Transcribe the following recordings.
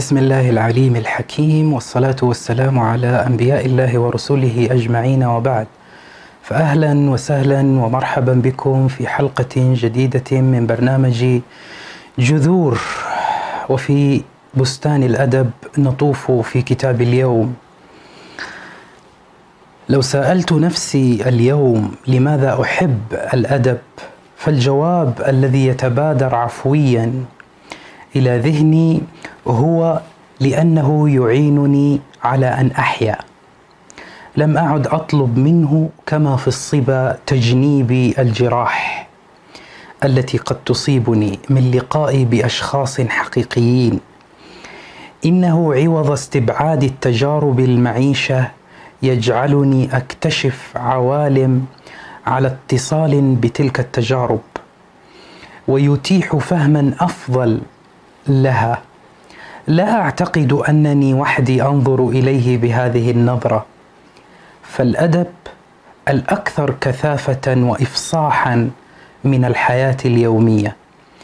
بسم الله العليم الحكيم، والصلاة والسلام على أنبياء الله ورسله أجمعين، وبعد. فأهلا وسهلا ومرحبا بكم في حلقة جديدة من برنامج جذور، وفي بستان الأدب نطوف في كتاب اليوم. لو سألت نفسي اليوم لماذا أحب الأدب، فالجواب الذي يتبادر عفويا إلى ذهني هو لأنه يعينني على أن أحيا. لم أعد أطلب منه كما في الصبا تجنيب الجراح التي قد تصيبني من لقائي بأشخاص حقيقيين. إنه عوض استبعاد التجارب المعيشة يجعلني أكتشف عوالم على اتصال بتلك التجارب، ويتيح فهما أفضل لها. لا أعتقد أنني وحدي أنظر إليه بهذه النظرة، فالأدب الأكثر كثافة وإفصاحا من الحياة اليومية،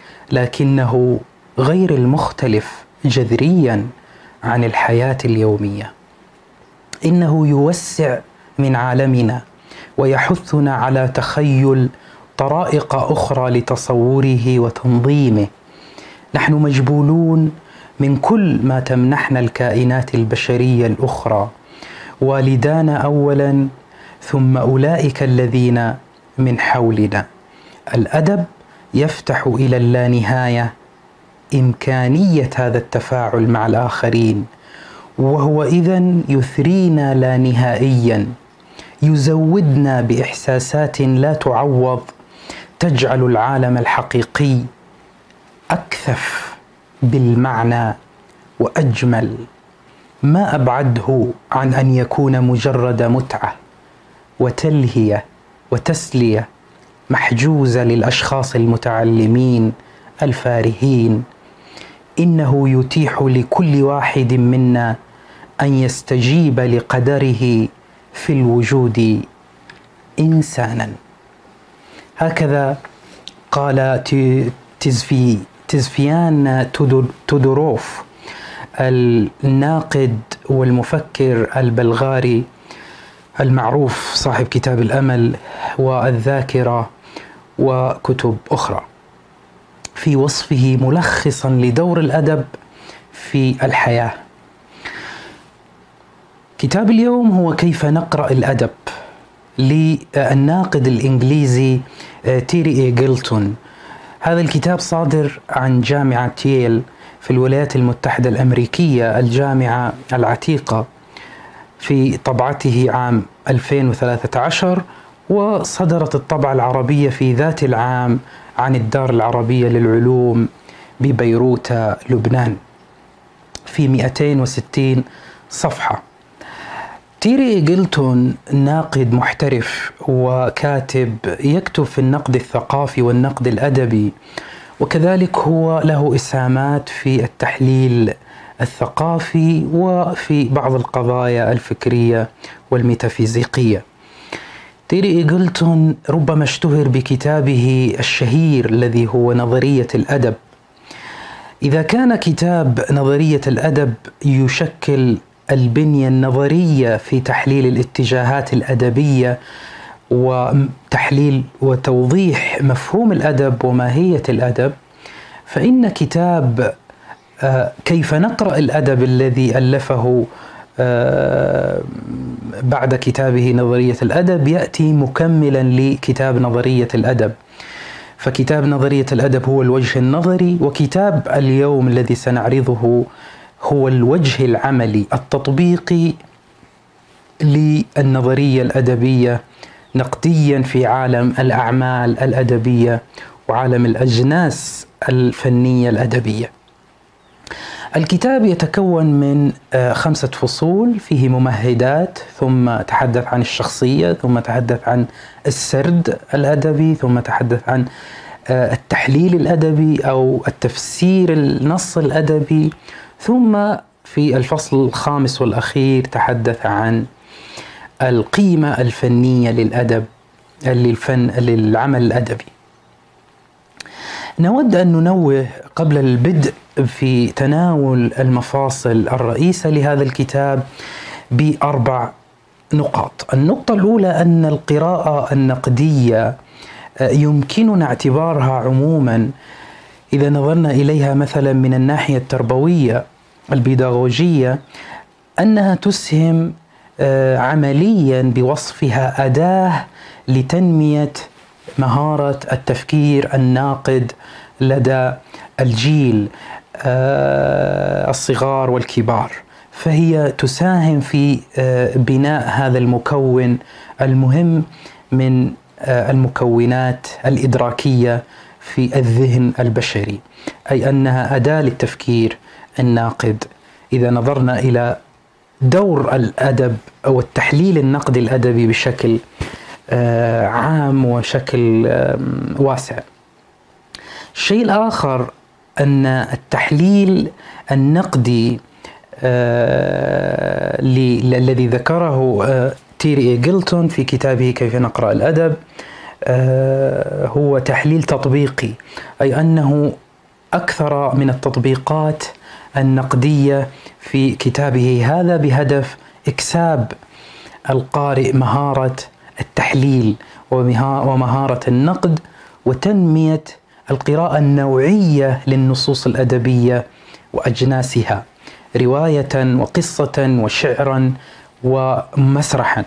لكنه غير المختلف جذريا عن الحياة اليومية. إنه يوسع من عالمنا ويحثنا على تخيل طرائق أخرى لتصوره وتنظيمه. نحن مجبولون من كل ما تمنحنا الكائنات البشرية الأخرى، والدانا أولا ثم أولئك الذين من حولنا. الأدب يفتح إلى اللانهاية إمكانية هذا التفاعل مع الآخرين، وهو إذن يثرينا لا نهائيا، يزودنا بإحساسات لا تعوض، تجعل العالم الحقيقي أكثف بالمعنى وأجمل. ما أبعده عن أن يكون مجرد متعة وتلهية وتسلية محجوزة للأشخاص المتعلمين الفارهين. إنه يتيح لكل واحد منا أن يستجيب لقدره في الوجود إنسانا. هكذا قال تزفيان تودوروف، الناقد والمفكر البلغاري المعروف، صاحب كتاب الأمل والذاكرة وكتب أخرى، في وصفه ملخصا لدور الأدب في الحياة. كتاب اليوم هو كيف نقرأ الأدب، للناقد الإنجليزي تيري إيغلتون. هذا الكتاب صادر عن جامعة ييل في الولايات المتحدة الأمريكية، الجامعة العتيقة، في طبعته عام 2013، وصدرت الطبعة العربية في ذات العام عن الدار العربية للعلوم ببيروت لبنان في 260 صفحة. تيري إيغلتون ناقد محترف وكاتب، يكتب في النقد الثقافي والنقد الأدبي، وكذلك هو له إسهامات في التحليل الثقافي وفي بعض القضايا الفكرية والميتافيزيقية. تيري إيغلتون ربما اشتهر بكتابه الشهير الذي هو نظرية الأدب. إذا كان كتاب نظرية الأدب يشكل البنية النظرية في تحليل الاتجاهات الأدبية وتحليل وتوضيح مفهوم الأدب وماهية الأدب، فإن كتاب كيف نقرأ الأدب الذي ألفه بعد كتابه نظرية الأدب يأتي مكملا لكتاب نظرية الأدب. فكتاب نظرية الأدب هو الوجه النظري، وكتاب اليوم الذي سنعرضه هو الوجه العملي التطبيقي للنظرية الأدبية نقديا في عالم الأعمال الأدبية وعالم الأجناس الفنية الأدبية. الكتاب يتكون من 5 فصول، فيه ممهدات، ثم تحدث عن الشخصية، ثم تحدث عن السرد الأدبي، ثم تحدث عن التحليل الأدبي أو التفسير النص الأدبي، ثم في الفصل الخامس والأخير تحدث عن القيمة الفنية للأدب، للعمل الأدبي. نود أن ننوه قبل البدء في تناول المفاصل الرئيسة لهذا الكتاب ب4 نقاط. النقطة الأولى أن القراءة النقدية يمكننا اعتبارها عموما إذا نظرنا إليها مثلا من الناحية التربوية البيداغوجية أنها تسهم عمليا بوصفها أداة لتنمية مهارة التفكير الناقد لدى الجيل الصغار والكبار، فهي تساهم في بناء هذا المكون المهم من المكونات الإدراكية في الذهن البشري، أي أنها أداة للتفكير الناقد. إذا نظرنا إلى دور الأدب أو التحليل النقدي الأدبي بشكل عام وشكل واسع. الشيء الآخر أن التحليل النقدي الذي ذكره تيري إيغلتون في كتابه كيف نقرأ الأدب هو تحليل تطبيقي، أي أنه أكثر من التطبيقات النقدية في كتابه هذا بهدف إكساب القارئ مهارة التحليل ومهارة النقد وتنمية القراءة النوعية للنصوص الأدبية وأجناسها، رواية وقصة وشعرا ومسرحا.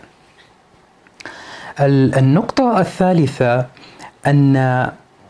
النقطة الثالثة أن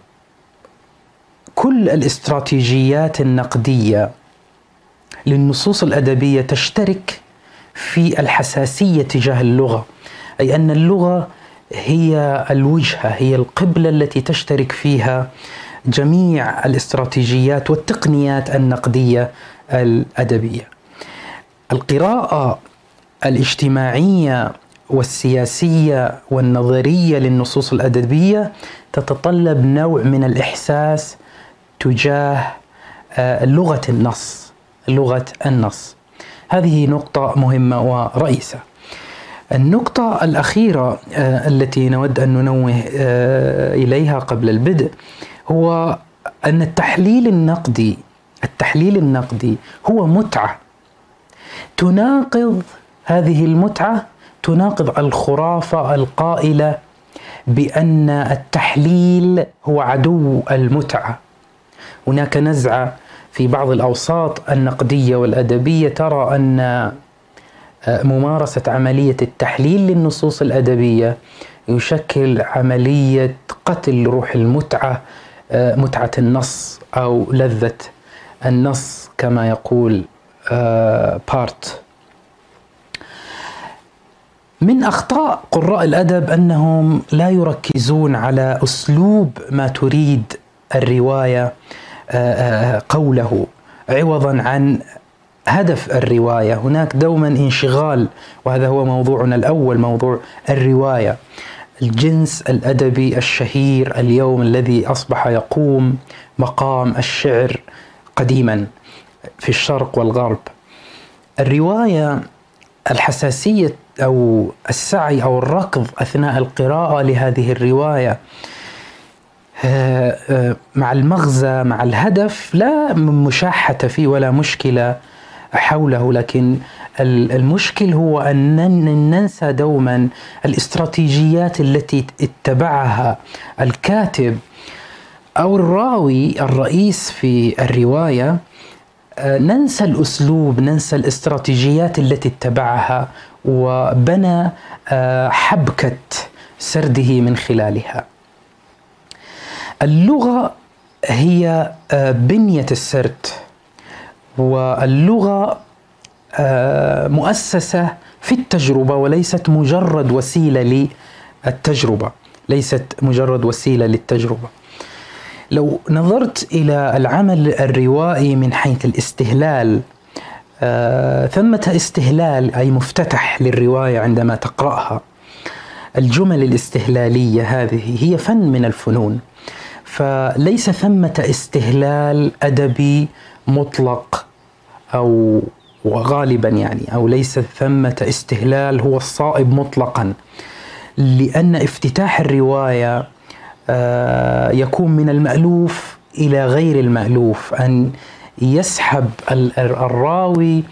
كل الاستراتيجيات النقدية للنصوص الأدبية تشترك في الحساسية تجاه اللغة، أي أن اللغة هي الوجهة، هي القبلة التي تشترك فيها جميع الاستراتيجيات والتقنيات النقدية الأدبية. القراءة الاجتماعية والسياسية والنظرية للنصوص الأدبية تتطلب نوع من الإحساس تجاه لغة النص. هذه نقطة مهمة ورئيسة. النقطة الأخيرة التي نود أن ننوه إليها قبل البدء هو أن التحليل النقدي هو متعة تناقض هذه المتعة، تناقض الخرافة القائلة بأن التحليل هو عدو المتعة. هناك نزعة في بعض الأوساط النقدية والأدبية ترى أن ممارسة عملية التحليل للنصوص الأدبية يشكل عملية قتل روح المتعة، متعة النص أو لذة النص كما يقول بارت. من أخطاء قراء الأدب أنهم لا يركزون على أسلوب ما تريد الرواية قوله عوضا عن هدف الرواية. هناك دوما انشغال، وهذا هو موضوعنا الأول، موضوع الرواية، الجنس الأدبي الشهير اليوم الذي أصبح يقوم مقام الشعر قديما في الشرق والغرب. الرواية، الحساسية أو السعي أو الركض أثناء القراءة لهذه الرواية مع المغزى مع الهدف لا مشاحة فيه ولا مشكلة حوله، لكن المشكل هو أن ننسى دوما الاستراتيجيات التي اتبعها الكاتب أو الراوي الرئيس في الرواية. ننسى الأسلوب، ننسى الاستراتيجيات التي اتبعها وبنى حبكة سرده من خلالها. اللغة هي بنية السرد، واللغة مؤسسة في التجربة وليست مجرد وسيلة للتجربة، لو نظرت إلى العمل الروائي من حيث الاستهلال، ثمة استهلال أي مفتتح للرواية عندما تقرأها. الجمل الاستهلالية هذه هي فن من الفنون، فليس ثمة استهلال أدبي مطلق أو وغالبا أو ليس ثمة استهلال هو الصائب مطلقا، لأن افتتاح الرواية يكون من المألوف إلى غير المألوف، أن يسحب الراوي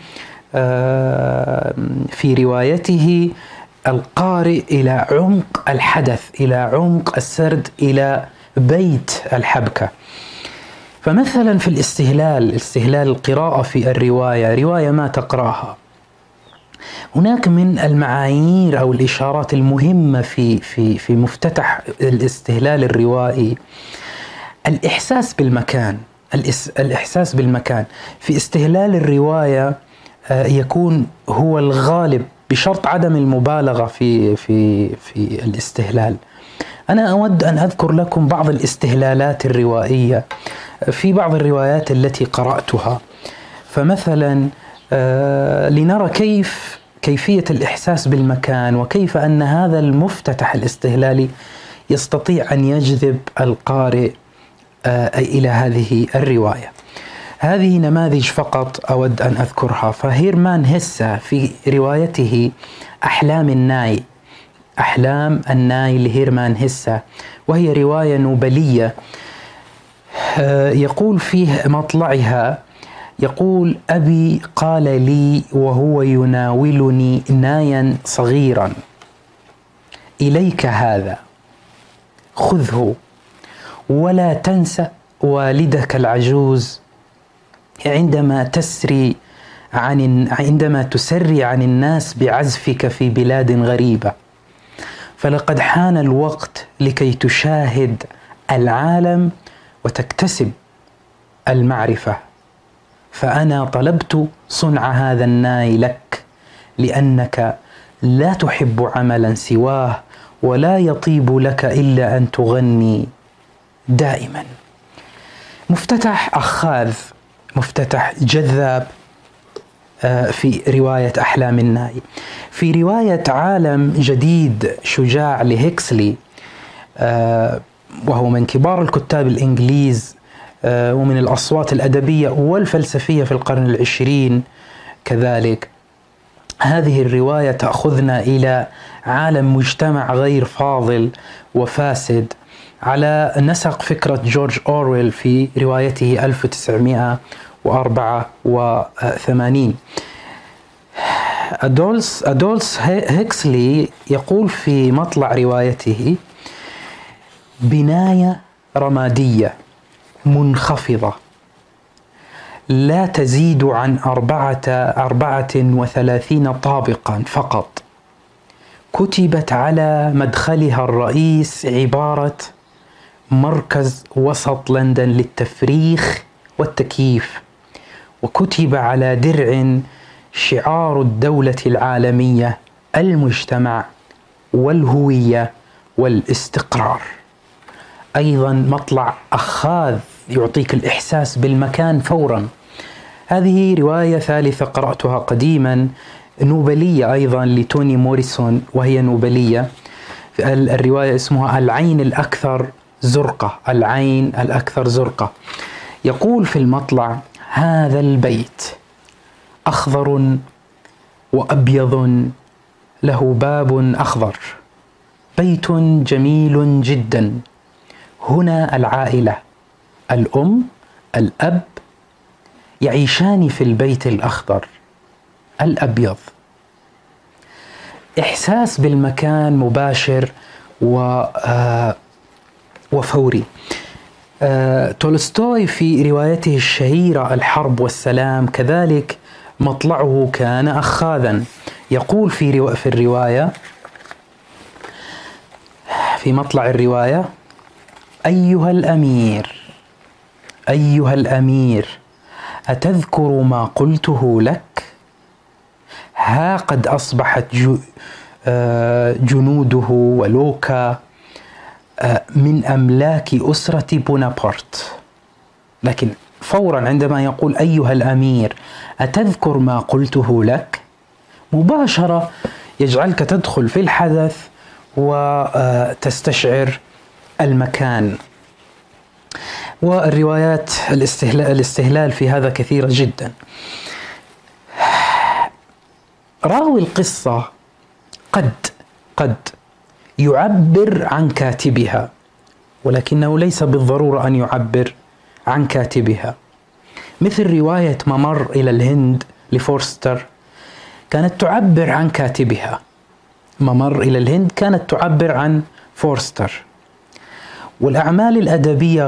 في روايته القارئ إلى عمق الحدث، إلى عمق السرد، إلى بيت الحبكة. فمثلا في استهلال القراءة في رواية ما تقرأها، هناك من المعايير أو الإشارات المهمة في مفتتح الاستهلال الروائي الإحساس بالمكان. الإحساس بالمكان في استهلال الرواية يكون هو الغالب بشرط عدم المبالغة في الاستهلال. أنا أود أن أذكر لكم بعض الاستهلالات الروائية في بعض الروايات التي قرأتها، فمثلا لنرى كيفية الإحساس بالمكان، وكيف أن هذا المفتتح الاستهلالي يستطيع أن يجذب القارئ إلى هذه الرواية. هذه نماذج فقط أود أن أذكرها. فهيرمان هيسه في روايته أحلام الناي لهيرمان هيسه، وهي رواية نوبلية، يقول فيه مطلعها، يقول: أبي قال لي وهو يناولني نايا صغيرا: إليك هذا، خذه ولا تنسى والدك العجوز عندما تسري عن الناس بعزفك في بلاد غريبة، فلقد حان الوقت لكي تشاهد العالم وتكتسب المعرفة. فأنا طلبت صنع هذا الناي لك لأنك لا تحب عملا سواه، ولا يطيب لك إلا أن تغني دائما. مفتتح أخاذ، مفتتح جذاب في رواية أحلام الناي. في رواية عالم جديد شجاع لهيكسلي، وهو من كبار الكتاب الإنجليز ومن الأصوات الأدبية والفلسفية في القرن العشرين كذلك، هذه الرواية تأخذنا إلى عالم مجتمع غير فاضل وفاسد على نسق فكرة جورج أورويل في روايته 1984. أدولس هيكسلي يقول في مطلع روايته: بناية رمادية منخفضة لا تزيد عن 34 طابقا فقط، كتبت على مدخلها الرئيس عبارة: مركز وسط لندن للتفريخ والتكييف، وكتب على درع شعار الدولة العالمية: المجتمع والهوية والاستقرار. أيضا مطلع أخاذ يعطيك الإحساس بالمكان فورا. هذه رواية ثالثة قرأتها قديما، نوبلية أيضا لتوني موريسون، وهي نوبلية. الرواية اسمها العين الأكثر زرقة. يقول في المطلع: هذا البيت أخضر وأبيض له باب أخضر، بيت جميل جدا. هنا العائلة، الأم الأب يعيشان في البيت الأخضر الأبيض. إحساس بالمكان مباشر وفوري. تولستوي في روايته الشهيرة الحرب والسلام كذلك مطلعه كان أخاذا. يقول في الرواية، في مطلع الرواية: أيها الأمير، أتذكر ما قلته لك؟ ها قد أصبحت جنوده ولوكا من أملاك أسرة بونابرت. لكن فورا عندما يقول أيها الأمير أتذكر ما قلته لك، مباشرة يجعلك تدخل في الحدث وتستشعر المكان. والروايات الاستهلال في هذا كثيرة جدا. راوي القصة قد يعبر عن كاتبها، ولكنه ليس بالضرورة أن يعبر عن كاتبها، مثل رواية ممر إلى الهند لفورستر كانت تعبر عن كاتبها. ممر إلى الهند كانت تعبر عن فورستر. والأعمال الأدبية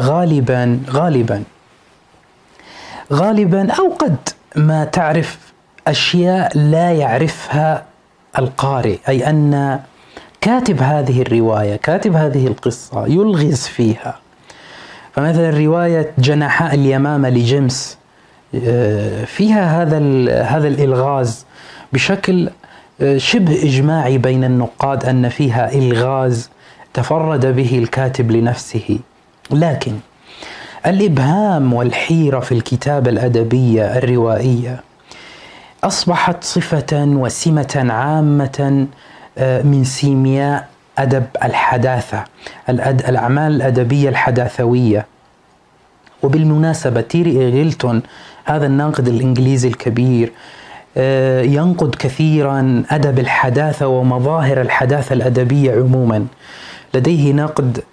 غالبا أو قد ما تعرف أشياء لا يعرفها القارئ، أي أن كاتب هذه الرواية، كاتب هذه القصة يلغز فيها. فمثلا رواية جناحاء اليمامة لجيمس فيها هذا الإلغاز بشكل شبه إجماعي بين النقاد، أن فيها إلغاز تفرد به الكاتب لنفسه. لكن الإبهام والحيرة في الكتابة الأدبية الروائية أصبحت صفة وسمة عامة من سيمياء أدب الحداثة، الأعمال الأدبية الحداثوية. وبالمناسبة تيري إيغلتون هذا الناقد الإنجليزي الكبير ينقد كثيرا أدب الحداثة ومظاهر الحداثة الأدبية عموما. لديه نقد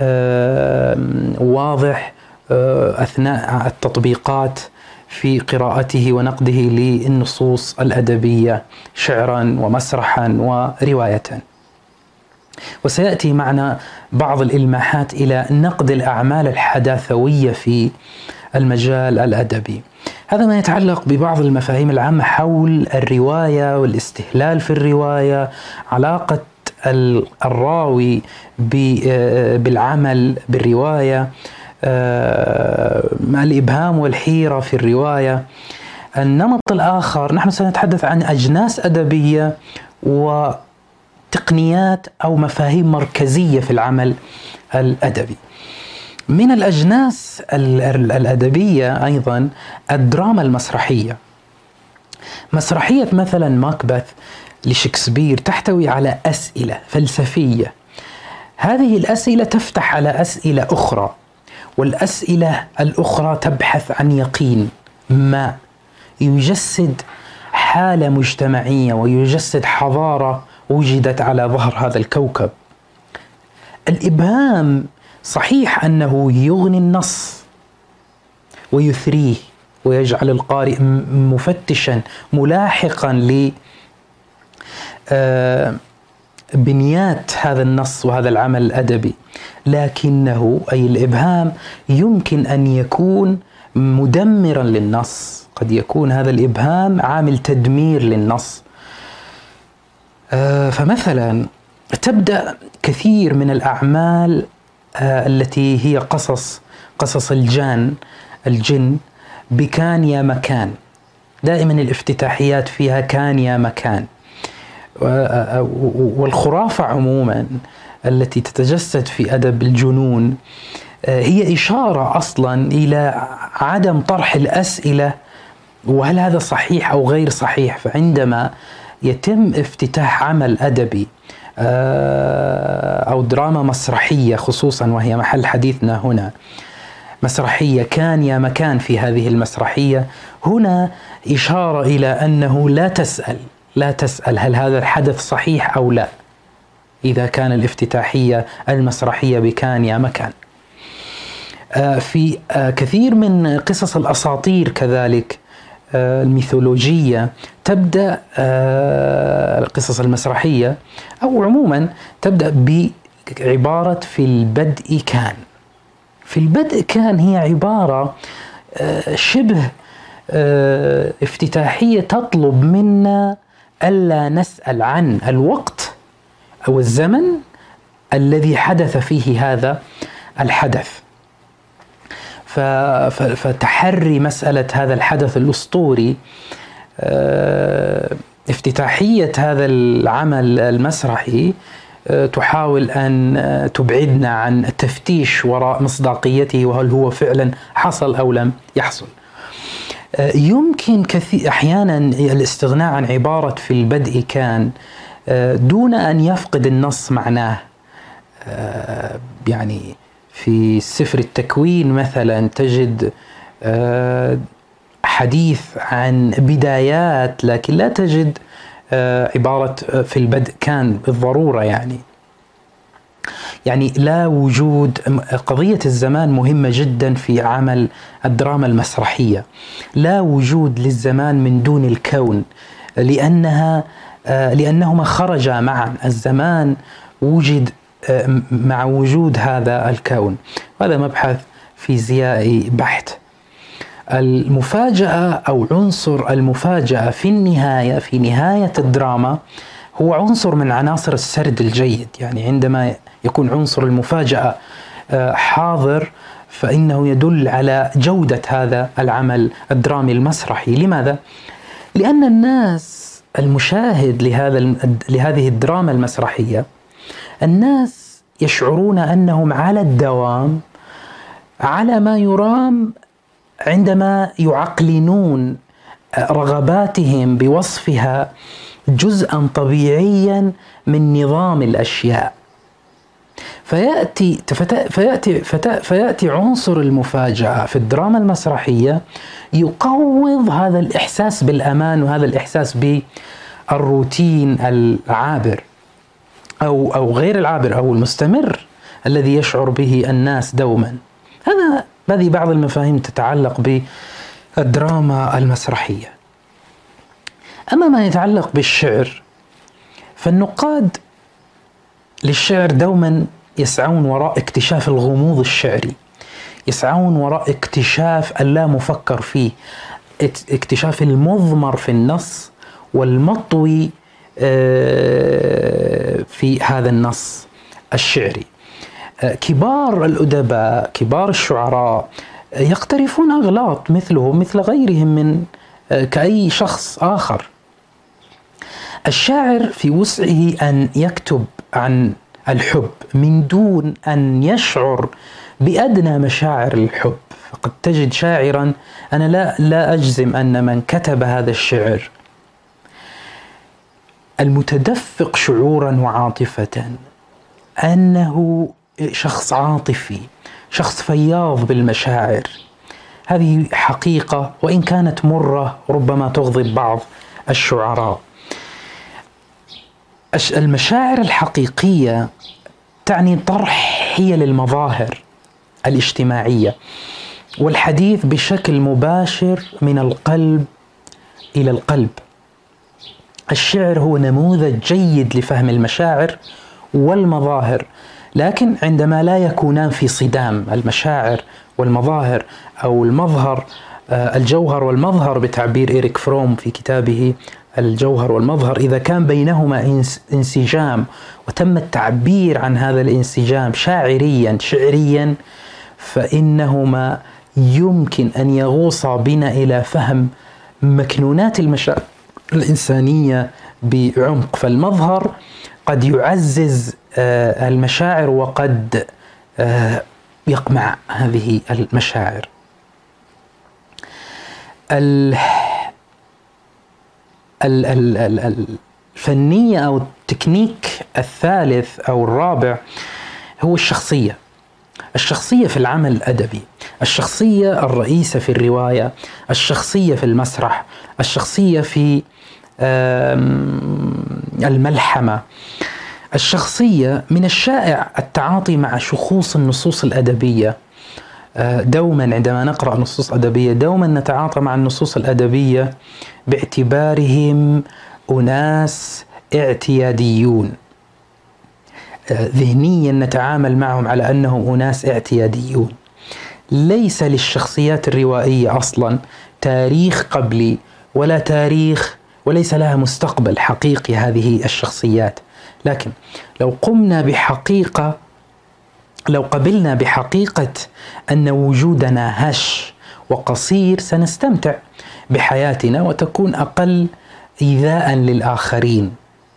واضح أثناء التطبيقات في قراءته ونقده للنصوص الأدبية شعرا ومسرحا ورواية. وسيأتي معنا بعض الإلماحات إلى نقد الأعمال الحداثوية في المجال الأدبي. هذا ما يتعلق ببعض المفاهيم العامة حول الرواية والاستهلال في الرواية، علاقة الراوي بالعمل بالرواية، الإبهام والحيرة في الرواية. النمط الآخر نحن سنتحدث عن أجناس أدبية وتقنيات أو مفاهيم مركزية في العمل الأدبي. من الأجناس الأدبية أيضا الدراما المسرحية. مسرحية مثلا ماكبث لشكسبير تحتوي على أسئلة فلسفية، هذه الأسئلة تفتح على أسئلة أخرى، والأسئلة الأخرى تبحث عن يقين ما، يجسد حالة مجتمعية ويجسد حضارة وجدت على ظهر هذا الكوكب. الإبهام صحيح أنه يغني النص ويثريه ويجعل القارئ مفتشا ملاحقا بنيات هذا النص وهذا العمل الأدبي، لكنه أي الإبهام يمكن أن يكون مدمرا للنص. قد يكون هذا الإبهام عامل تدمير للنص. فمثلا تبدأ كثير من الأعمال التي هي قصص الجن بكان يا مكان، دائما الافتتاحيات فيها كان يا مكان. والخرافة عموما التي تتجسد في أدب الجنون هي إشارة أصلا إلى عدم طرح الأسئلة، وهل هذا صحيح أو غير صحيح. فعندما يتم افتتاح عمل أدبي أو دراما مسرحية خصوصا، وهي محل حديثنا هنا، مسرحية كان يا مكان، في هذه المسرحية هنا إشارة إلى أنه لا تسأل هل هذا الحدث صحيح أو لا، إذا كان الافتتاحية المسرحية بكان يا مكان. في كثير من قصص الأساطير كذلك الميثولوجية تبدأ القصص المسرحية أو عموما تبدأ بعبارة في البدء كان. في البدء كان هي عبارة شبه افتتاحية تطلب منا ألا نسأل عن الوقت أو الزمن الذي حدث فيه هذا الحدث. فتحري مسألة هذا الحدث الأسطوري، افتتاحية هذا العمل المسرحي تحاول أن تبعدنا عن التفتيش وراء مصداقيته وهل هو فعلا حصل أو لم يحصل. يمكن أحيانا الاستغناء عن عبارة في البدء كان دون أن يفقد النص معناه. يعني في سفر التكوين مثلا تجد حديث عن بدايات، لكن لا تجد عبارة في البدء كان بالضرورة يعني. يعني لا وجود. قضية الزمان مهمة جدا في عمل الدراما المسرحية. لا وجود للزمان من دون الكون، لأنهما خرجا معا. الزمان وجد مع وجود هذا الكون. هذا مبحث فيزيائي بحت. المفاجأة أو عنصر المفاجأة في نهاية الدراما هو عنصر من عناصر السرد الجيد. يعني عندما يكون عنصر المفاجأة حاضر فإنه يدل على جودة هذا العمل الدرامي المسرحي. لماذا؟ لأن الناس المشاهد لهذه الدراما المسرحية، الناس يشعرون أنهم على الدوام على ما يرام عندما يعقلنون رغباتهم بوصفها جزءا طبيعيا من نظام الأشياء. فيأتي عنصر المفاجأة في الدراما المسرحية يقوض هذا الإحساس بالأمان وهذا الإحساس بالروتين العابر أو غير العابر أو المستمر الذي يشعر به الناس دوما. هذه بعض المفاهيم تتعلق بالدراما المسرحية. أما ما يتعلق بالشعر، فالنقاد للشعر دوما يسعون وراء اكتشاف الغموض الشعري، يسعون وراء اكتشاف اللا مفكر فيه، اكتشاف المضمر في النص والمطوي في هذا النص الشعري. كبار الأدباء، كبار الشعراء يقترفون أغلاط مثلهم مثل غيرهم من كأي شخص آخر. الشاعر في وسعه أن يكتب عن الحب من دون أن يشعر بأدنى مشاعر الحب. فقد تجد شاعرا، أنا لا أجزم أن من كتب هذا الشعر المتدفق شعورا وعاطفة أنه شخص عاطفي، شخص فياض بالمشاعر. هذه حقيقة وإن كانت مرة ربما تغضب بعض الشعراء. المشاعر الحقيقية تعني طرح حيل المظاهر الاجتماعية والحديث بشكل مباشر من القلب إلى القلب. الشعر هو نموذج جيد لفهم المشاعر والمظاهر، لكن عندما لا يكونان في صدام، المشاعر والمظاهر أو المظهر، الجوهر والمظهر بتعبير إريك فروم في كتابه الجوهر والمظهر، إذا كان بينهما انسجام وتم التعبير عن هذا الانسجام شعريا، فإنهما يمكن أن يغوصا بنا إلى فهم مكنونات المشاعر الإنسانية بعمق. فالمظهر قد يعزز المشاعر وقد يقمع هذه المشاعر. الفنية أو التكنيك الثالث أو الرابع هو الشخصية في العمل الأدبي، الشخصية الرئيسة في الرواية، الشخصية في المسرح، الشخصية في الملحمة. الشخصية من الشائع التعاطي مع شخوص النصوص الأدبية. دوما عندما نقرأ نصوص أدبية دوما نتعاطى مع النصوص الأدبية باعتبارهم أناس اعتياديون. ذهنيا نتعامل معهم على أنهم أناس اعتياديون. ليس للشخصيات الروائية أصلا تاريخ قبلي ولا تاريخ، وليس لها مستقبل حقيقي هذه الشخصيات. لكن لو قبلنا بحقيقة أن وجودنا هش وقصير، سنستمتع بحياتنا وتكون أقل إيذاء للآخرين،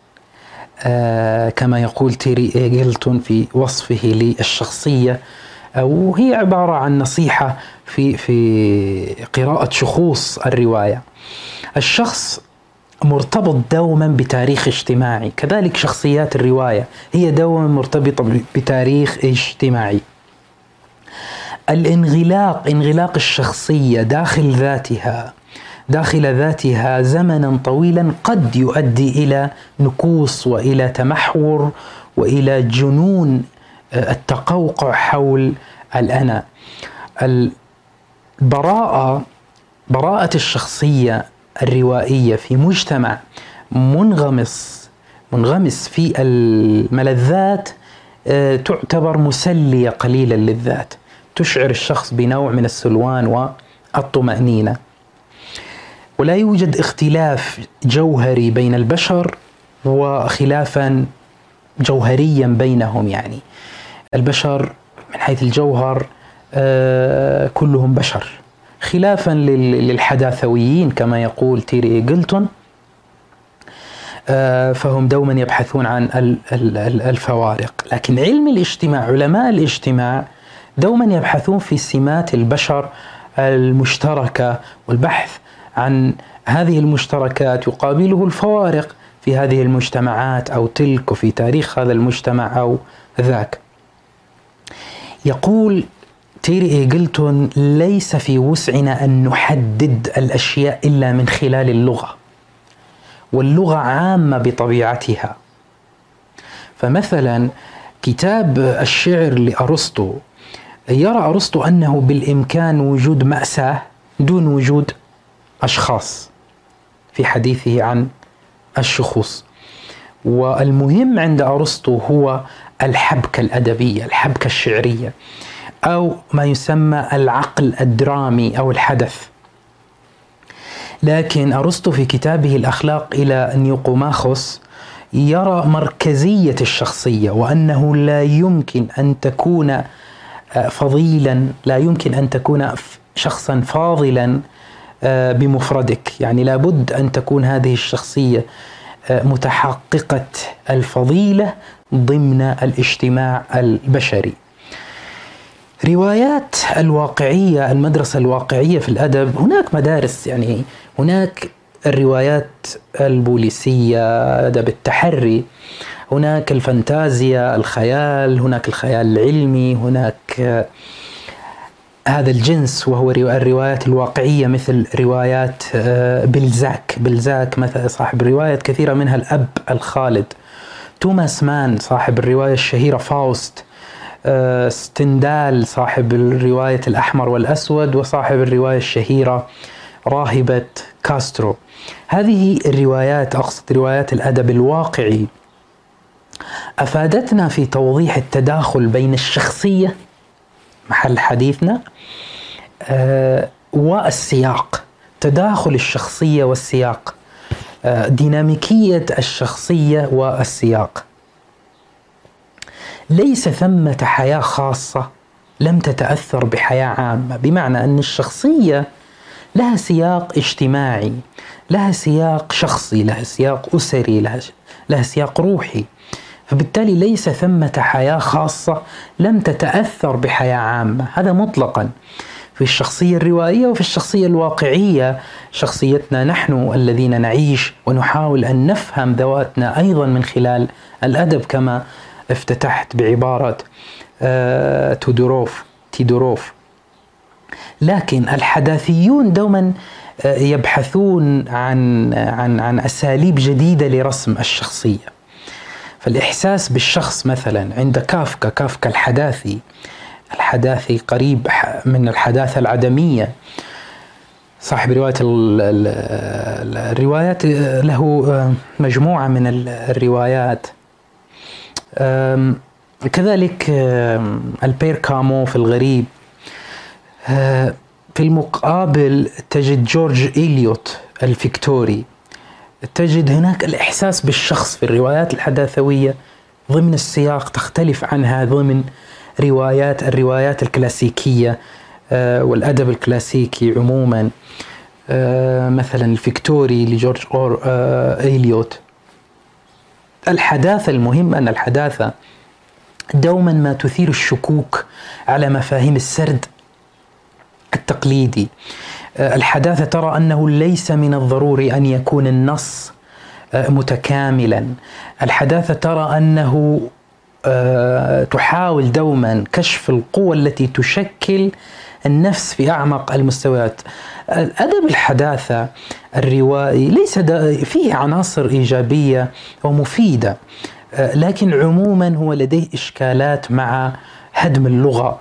كما يقول تيري إيغلتون في وصفه للشخصية، وهي عبارة عن نصيحة في قراءة شخوص الرواية. الشخص مرتبط دوما بتاريخ اجتماعي، كذلك شخصيات الرواية هي دوما مرتبطة بتاريخ اجتماعي. انغلاق الشخصية داخل ذاتها زمنا طويلا قد يؤدي إلى نكوص وإلى تمحور وإلى جنون التقوقع حول الأنا. براءة الشخصية الروائية في مجتمع منغمس في الملذات تعتبر مسلية قليلة للذات، تشعر الشخص بنوع من السلوان والطمأنينة. ولا يوجد اختلاف جوهري بين البشر وخلافا جوهريا بينهم، يعني البشر من حيث الجوهر كلهم بشر، خلافا للحداثويين كما يقول تيري إيغلتون، فهم دوما يبحثون عن الفوارق. لكن علماء الاجتماع دوما يبحثون في سمات البشر المشتركة، والبحث عن هذه المشتركات يقابله الفوارق في هذه المجتمعات أو تلك، وفي تاريخ هذا المجتمع أو ذاك. يقول تيري إيغلتون: ليس في وسعنا أن نحدد الأشياء إلا من خلال اللغة، واللغة عامة بطبيعتها. فمثلا كتاب الشعر لأرسطو، يرى أرسطو أنه بالإمكان وجود مأساة دون وجود أشخاص في حديثه عن الشخوص. والمهم عند أرسطو هو الحبكة الأدبية، الحبكة الشعرية، أو ما يسمى العقل الدرامي أو الحدث. لكن أرسطو في كتابه الأخلاق إلى نيقوماخوس يرى مركزية الشخصية، وأنه لا يمكن أن تكون فضيلا، لا يمكن أن تكون شخصا فاضلا بمفردك، يعني لابد أن تكون هذه الشخصية متحققة الفضيلة ضمن الاجتماع البشري. روايات الواقعية، المدرسة الواقعية في الأدب، هناك مدارس، يعني هناك الروايات البوليسية، أدب التحري، هناك الفانتازيا، الخيال، هناك الخيال العلمي، هناك هذا الجنس وهو الروايات الواقعية مثل روايات بلزاك مثل صاحب رواية كثيرة منها الأب الخالد، توماس مان صاحب الرواية الشهيرة فاوست، ستندال صاحب الرواية الأحمر والأسود، وصاحب الرواية الشهيرة راهبة كاسترو. هذه الروايات، أقصد روايات الأدب الواقعي، أفادتنا في توضيح التداخل بين الشخصية محل حديثنا والسياق، تداخل الشخصية والسياق، ديناميكية الشخصية والسياق. ليس ثمة حياة خاصة لم تتأثر بحياة عامة، بمعنى أن الشخصية لها سياق اجتماعي، لها سياق شخصي، لها سياق أسري، لها سياق روحي، فبالتالي ليس ثمة حياة خاصة لم تتأثر بحياة عامة، هذا مطلقا في الشخصية الروائية. وفي الشخصية الواقعية، شخصيتنا نحن الذين نعيش ونحاول أن نفهم ذواتنا أيضا من خلال الأدب، كما افتتحت بعبارة تيدوروف. لكن الحداثيون دوما يبحثون عن أساليب جديدة لرسم الشخصية. فالإحساس بالشخص مثلا عند كافكا الحداثي قريب من الحداثة العدمية، صاحب رواية الروايات، له مجموعة من الروايات. كذلك البير كامو في الغريب. في المقابل تجد جورج إليوت الفيكتوري، تجد هناك الإحساس بالشخص في الروايات الحداثوية ضمن السياق تختلف عنها ضمن الروايات الكلاسيكية والأدب الكلاسيكي عموما. مثلا الفيكتوري لجورج إليوت. الحداثة، المهم أن الحداثة دوما ما تثير الشكوك على مفاهيم السرد التقليدي. الحداثة ترى أنه ليس من الضروري أن يكون النص متكاملا. الحداثة ترى أنه تحاول دوما كشف القوى التي تشكل النفس في أعمق المستويات. الأدب الحداثة الروائي ليس فيه عناصر إيجابية ومفيدة، لكن عموما هو لديه إشكالات مع هدم اللغة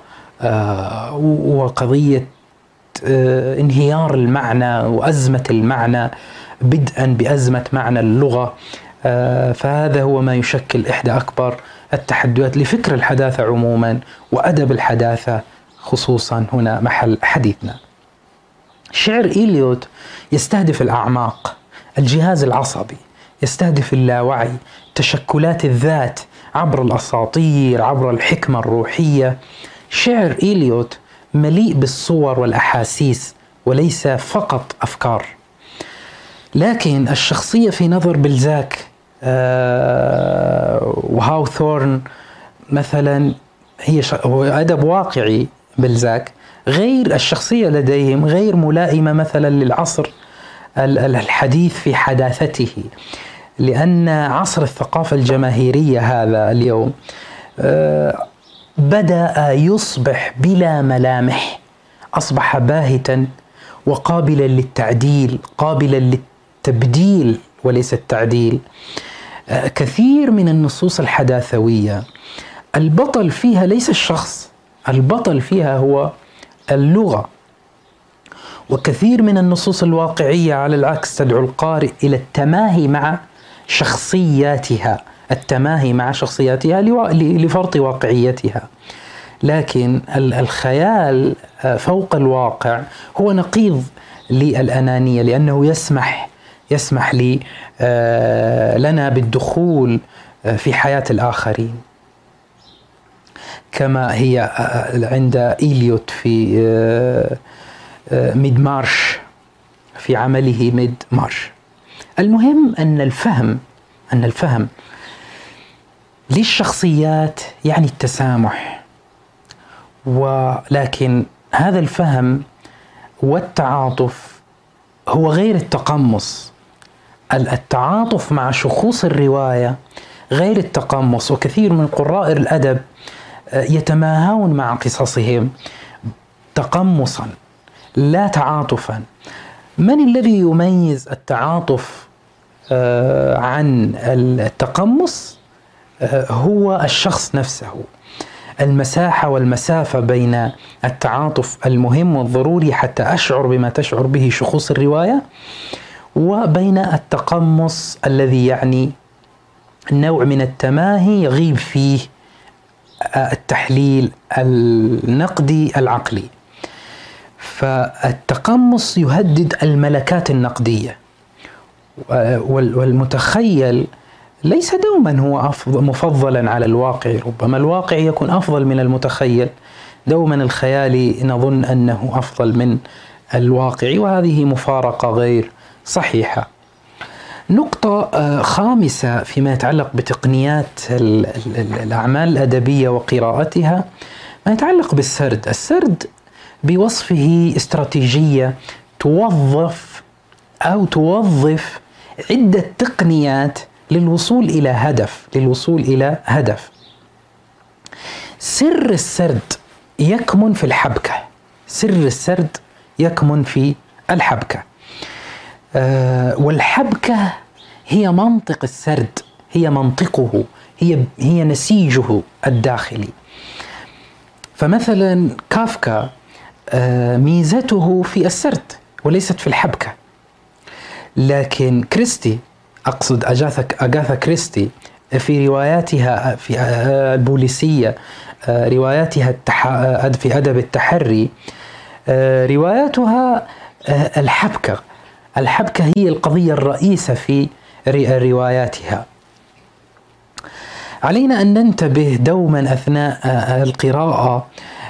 وقضية انهيار المعنى وأزمة المعنى، بدءا بأزمة معنى اللغة. فهذا هو ما يشكل إحدى أكبر التحديات لفكر الحداثة عموما وأدب الحداثة خصوصا هنا محل حديثنا. شعر إليوت يستهدف الأعماق، الجهاز العصبي، يستهدف اللاوعي، تشكلات الذات عبر الأساطير، عبر الحكمة الروحية. شعر إليوت مليء بالصور والأحاسيس وليس فقط أفكار. لكن الشخصية في نظر بلزاك وهاوثورن مثلا هو أدب واقعي. بلزاك غير الشخصية لديهم غير ملائمة مثلا للعصر الحديث في حداثته، لأن عصر الثقافة الجماهيرية هذا اليوم بدأ يصبح بلا ملامح، أصبح باهتا وقابلا للتعديل، قابلا للتبديل وليس التعديل. كثير من النصوص الحداثوية البطل فيها ليس الشخص، البطل فيها هو اللغة. وكثير من النصوص الواقعية على العكس تدعو القارئ إلى التماهي مع شخصياتها، التماهي مع شخصياتها لفرط واقعيتها. لكن الخيال فوق الواقع هو نقيض للأنانية، لأنه يسمح لنا بالدخول في حياة الآخرين، كما هي عند إليوت في ميدمارش، في عمله ميدمارش. المهم أن الفهم للشخصيات يعني التسامح، ولكن هذا الفهم والتعاطف هو غير التقمص. التعاطف مع شخوص الرواية غير التقمص، وكثير من قراء الأدب يتماهون مع قصصهم تقمصا لا تعاطفا. من الذي يميز التعاطف عن التقمص؟ هو الشخص نفسه. المساحة والمسافة بين التعاطف المهم والضروري حتى أشعر بما تشعر به شخوص الرواية، وبين التقمص الذي يعني نوع من التماهي يغيب فيه التحليل النقدي العقلي. فالتقمص يهدد الملكات النقدية، والمتخيل ليس دوما هو مفضلا على الواقع، ربما الواقع يكون أفضل من المتخيل. دوما الخيالي نظن أنه أفضل من الواقع، وهذه مفارقة غير صحيحة. نقطة خامسة فيما يتعلق بتقنيات الأعمال الأدبية وقراءتها ما يتعلق بالسرد. السرد بوصفه استراتيجية توظف عدة تقنيات للوصول إلى هدف. سر السرد يكمن في الحبكة، والحبكة هي منطق السرد، هي منطقه، هي نسيجه الداخلي. فمثلا كافكا ميزته في السرد وليست في الحبكة. لكن كريستي، أقصد أغاثا كريستي، في رواياتها في البوليسية، رواياتها في أدب التحري، رواياتها الحبكة هي القضية الرئيسة في رواياتها. علينا أن ننتبه دوما أثناء القراءة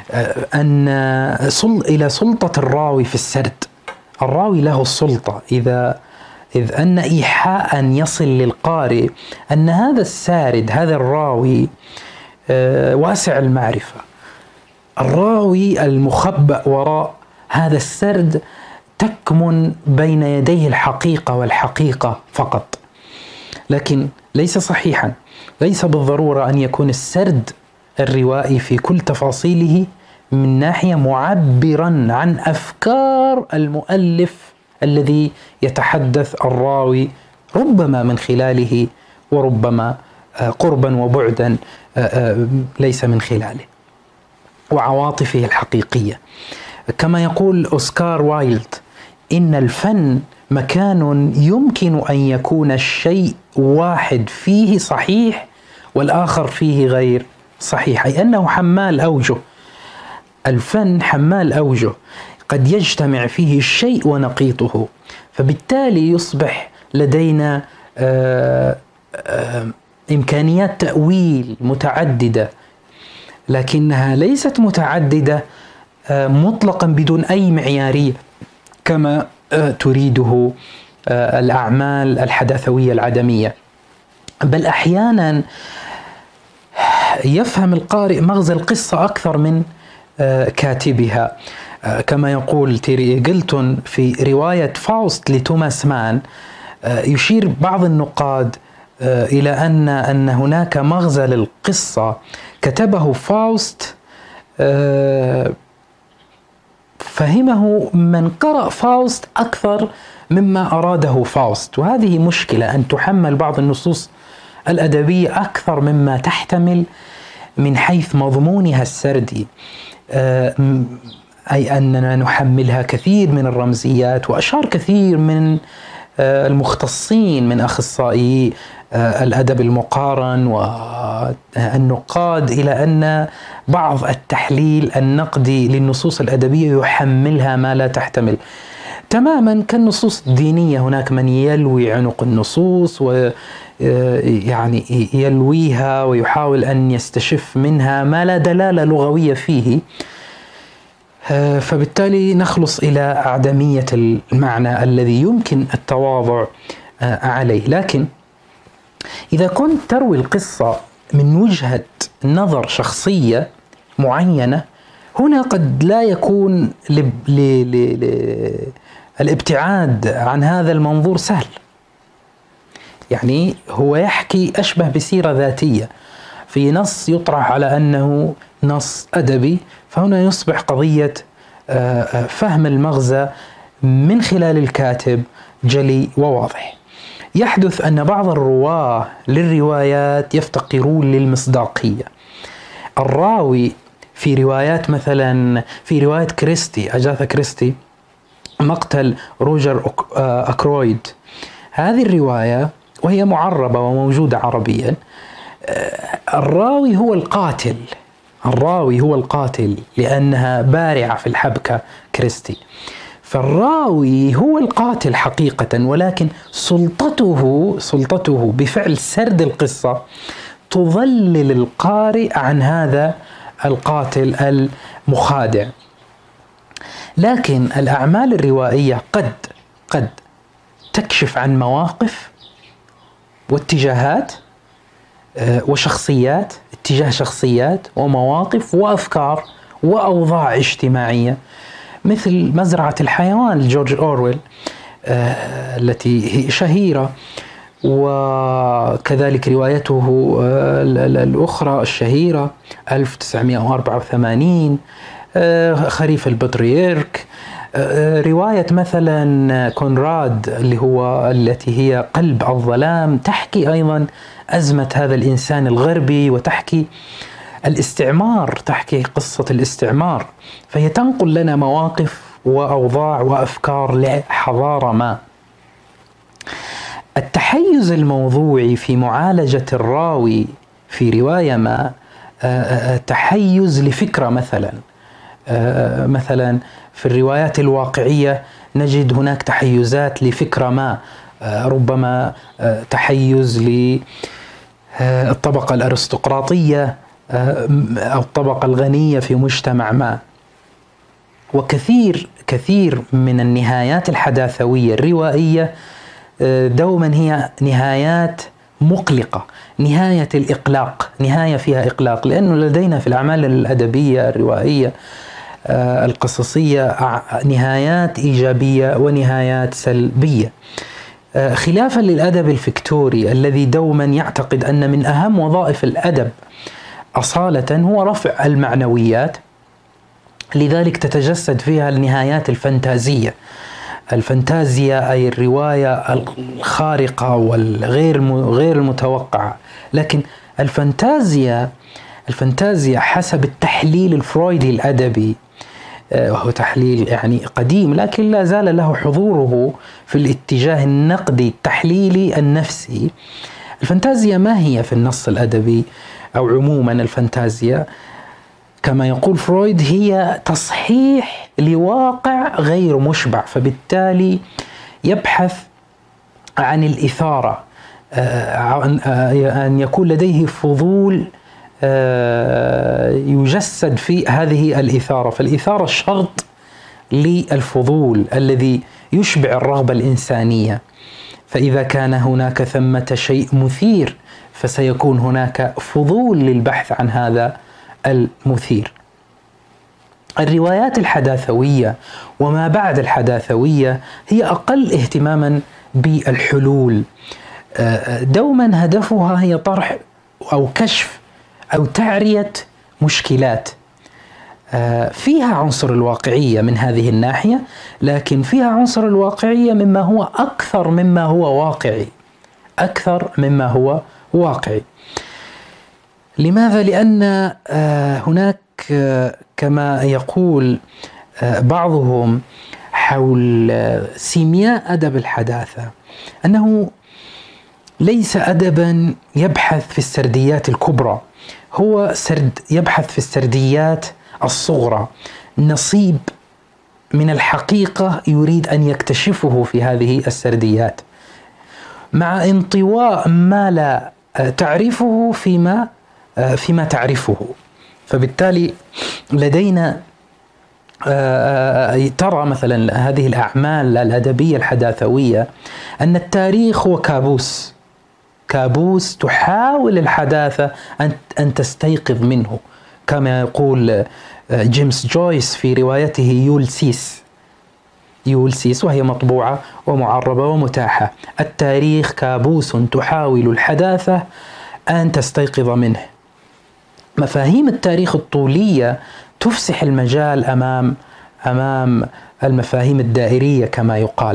إلى سلطة الراوي في السرد. الراوي له السلطة، إذ أن إيحاء يصل للقارئ أن هذا السارد، هذا الراوي واسع المعرفة. الراوي المخبأ وراء هذا السرد تكمن بين يديه الحقيقة والحقيقة فقط. لكن ليس صحيحا، ليس بالضرورة أن يكون السرد الروائي في كل تفاصيله من ناحية معبرا عن أفكار المؤلف الذي يتحدث الراوي، ربما من خلاله وربما قربا وبعدا ليس من خلاله، وعواطفه الحقيقية. كما يقول أوسكار وايلد: إن الفن مكان يمكن أن يكون الشيء واحد فيه صحيح والآخر فيه غير صحيح، أي أنه حمال أوجه. الفن حمال أوجه، قد يجتمع فيه الشيء ونقيضه، فبالتالي يصبح لدينا إمكانيات تأويل متعددة، لكنها ليست متعددة مطلقا بدون أي معيارية كما تريده الأعمال الحداثوية العدمية، بل أحيانا يفهم القارئ مغزى القصة أكثر من كاتبها. كما يقول تيري إيغلتون في رواية فاوست لتوماس مان، يشير بعض النقاد إلى أن هناك مغزى للقصة كتبه فاوست فهمه من قرأ فاوست أكثر مما أراده فاوست، وهذه مشكلة، أن تحمل بعض النصوص الأدبية أكثر مما تحتمل من حيث مضمونها السردي، أي أننا نحملها كثير من الرمزيات. وأشار كثير من المختصين من أخصائي الأدب المقارن والنقاد إلى أن بعض التحليل النقدي للنصوص الأدبية يحملها ما لا تحتمل تماما كالنصوص الدينية. هناك من يلوي عنق النصوص ويعني يلويها ويحاول أن يستشف منها ما لا دلالة لغوية فيه، فبالتالي نخلص إلى أعدمية المعنى الذي يمكن التواضع عليه. لكن إذا كنت تروي القصة من وجهة نظر شخصية معينة، هنا قد لا يكون الابتعاد عن هذا المنظور سهل. يعني هو يحكي أشبه بسيرة ذاتية في نص يطرح على أنه نص أدبي، فهنا يصبح قضية فهم المغزى من خلال الكاتب جلي وواضح. يحدث أن بعض الرواة للروايات يفتقرون للمصداقية. الراوي في روايات، مثلا في رواية كريستي، أجاثا كريستي، مقتل روجر أكرويد، هذه الرواية وهي معربة وموجودة عربيا، الراوي هو القاتل، الراوي هو القاتل لأنها بارعة في الحبكة كريستي، فالراوي هو القاتل حقيقة، ولكن سلطته بفعل سرد القصة تضلل القارئ عن هذا القاتل المخادع. لكن الأعمال الروائية قد تكشف عن مواقف واتجاهات وشخصيات، اتجاه شخصيات ومواقف وأفكار وأوضاع اجتماعية، مثل مزرعة الحيوان لجورج أورويل التي هي شهيرة، وكذلك روايته الأخرى الشهيرة 1984 خريف البطريرك، رواية مثلا كونراد التي هي قلب الظلام، تحكي أيضا أزمة هذا الإنسان الغربي، وتحكي الاستعمار، تحكي قصة الاستعمار، فهي تنقل لنا مواقف وأوضاع وأفكار لحضارة ما. التحيز الموضوعي في معالجة الراوي في رواية ما تحيز لفكرة، مثلا في الروايات الواقعية نجد هناك تحيزات لفكرة ما، ربما تحيز للطبقة الأرستقراطية أو الطبقة الغنية في مجتمع ما. وكثير من النهايات الحداثوية الروائية دوما هي نهايات مقلقة، نهاية الإقلاق، نهاية فيها إقلاق، لأنه لدينا في الأعمال الأدبية الروائية القصصية نهايات إيجابية ونهايات سلبية، خلافا للأدب الفيكتوري الذي دوما يعتقد أن من أهم وظائف الأدب أصالة هو رفع المعنويات، لذلك تتجسد فيها النهايات الفانتازية الفانتازيا أي الرواية الخارقة والغير المتوقعة. لكن الفانتازيا حسب التحليل الفرويدي الأدبي، وهو تحليل يعني قديم لكن لا زال له حضوره في الاتجاه النقدي التحليلي النفسي. الفانتازيا ما هي في النص الأدبي أو عموما الفانتازيا كما يقول فرويد هي تصحيح لواقع غير مشبع، فبالتالي يبحث عن الإثارة، أن يكون لديه فضول يجسد في هذه الإثارة. فالإثارة شرط للفضول الذي يشبع الرغبة الإنسانية، فإذا كان هناك ثمة شيء مثير فسيكون هناك فضول للبحث عن هذا المثير. الروايات الحداثوية وما بعد الحداثوية هي أقل اهتماما بالحلول، دوما هدفها هي طرح أو كشف أو تعرية مشكلات، فيها عنصر الواقعية من هذه الناحية، لكن فيها عنصر الواقعية مما هو أكثر مما هو واقعي. لماذا؟ لأن هناك كما يقول بعضهم حول سيمياء أدب الحداثة أنه ليس أدبا يبحث في السرديات الكبرى، هو يبحث في السرديات الصغرى، نصيب من الحقيقة يريد أن يكتشفه في هذه السرديات، مع انطواء ما لا تعرفه فيما تعرفه. فبالتالي لدينا ترى مثلا هذه الأعمال الأدبية الحداثوية أن التاريخ هو كابوس تحاول الحداثة أن تستيقظ منه، كما يقول جيمس جويس في روايته يولسيس وهي مطبوعة ومعربة ومتاحة: التاريخ كابوس تحاول الحداثة أن تستيقظ منه. مفاهيم التاريخ الطولية تفسح المجال أمام المفاهيم الدائرية كما يقال،